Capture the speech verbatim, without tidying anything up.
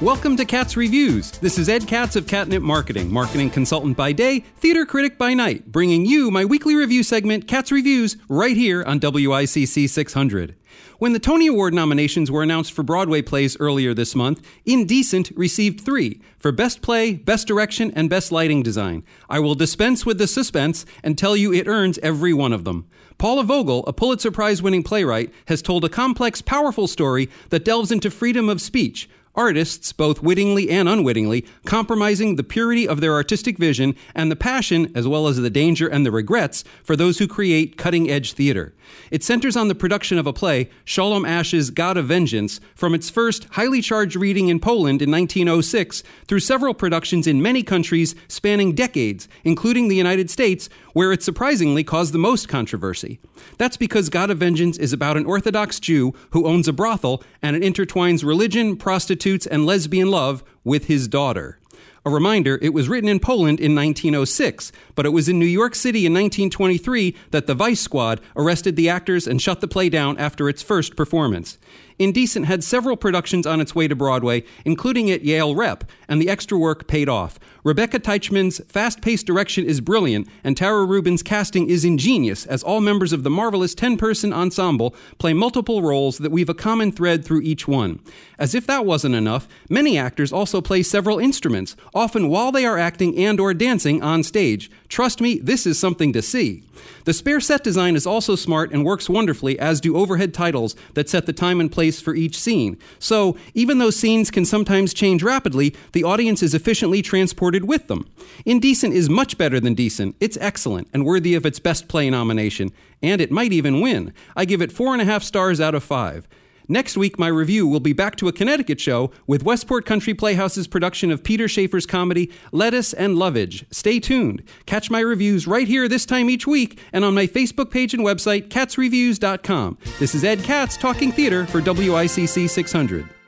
Welcome to Katz Reviews. This is Ed Katz of Catnip Marketing, marketing consultant by day, theater critic by night, bringing you my weekly review segment, Katz Reviews, right here on W I C C six hundred. When the Tony Award nominations were announced for Broadway plays earlier this month, Indecent received three, for Best Play, Best Direction, and Best Lighting Design. I will dispense with the suspense and tell you it earns every one of them. Paula Vogel, a Pulitzer Prize-winning playwright, has told a complex, powerful story that delves into freedom of speech, artists, both wittingly and unwittingly, compromising the purity of their artistic vision and the passion, as well as the danger and the regrets, for those who create cutting-edge theater. It centers on the production of a play, Shalom Ash's God of Vengeance, from its first highly charged reading in Poland in nineteen oh six through several productions in many countries spanning decades, including the United States, where it surprisingly caused the most controversy. That's because God of Vengeance is about an Orthodox Jew who owns a brothel, and it intertwines religion, prostitutes, and lesbian love with his daughter. A reminder, it was written in Poland in nineteen oh six, but it was in New York City in nineteen twenty-three that the Vice Squad arrested the actors and shut the play down after its first performance. Indecent had several productions on its way to Broadway, including at Yale Rep, and the extra work paid off. Rebecca Teichman's fast-paced direction is brilliant, and Tara Rubin's casting is ingenious, as all members of the marvelous ten-person ensemble play multiple roles that weave a common thread through each one. As if that wasn't enough, many actors also play several instruments, often while they are acting and or dancing on stage. Trust me, this is something to see. The spare set design is also smart and works wonderfully, as do overhead titles that set the time and place for each scene. So, even though scenes can sometimes change rapidly, the audience is efficiently transported with them. Indecent is much better than decent. It's excellent and worthy of its Best Play nomination, and it might even win. I give it four and a half stars out of five. Next week, my review will be back to a Connecticut show with Westport Country Playhouse's production of Peter Shaffer's comedy, Lettuce and Lovage. Stay tuned. Catch my reviews right here this time each week and on my Facebook page and website, katz reviews dot com. This is Ed Katz talking theater for W I C C six hundred.